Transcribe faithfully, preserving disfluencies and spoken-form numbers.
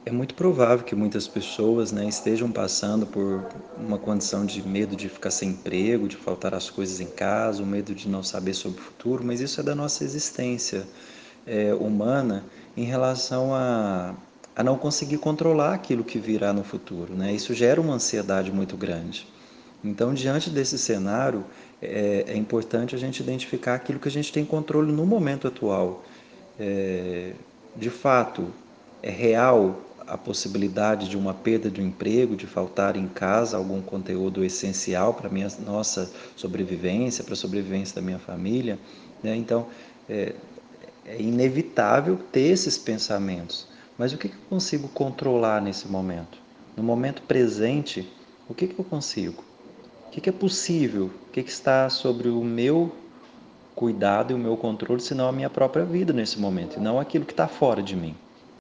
É muito provável que muitas pessoas, né, estejam passando por uma condição de medo de ficar sem emprego, de faltar as coisas em casa, o medo de não saber sobre o futuro, mas isso é da nossa existência eh, humana em relação a, a não conseguir controlar aquilo que virá no futuro, né? Isso gera uma ansiedade muito grande. Então, diante desse cenário, é, é importante a gente identificar aquilo que a gente tem controle no momento atual. É, de fato, é real a possibilidade de uma perda de um emprego, de faltar em casa algum conteúdo essencial para a minha nossa sobrevivência, para a sobrevivência da minha família, né? Então, é, é inevitável ter esses pensamentos. Mas o que, que eu consigo controlar nesse momento? No momento presente, o que, que eu consigo? O que, que é possível? O que, que está sobre o meu cuidado e o meu controle, senão a minha própria vida nesse momento, e não aquilo que está fora de mim?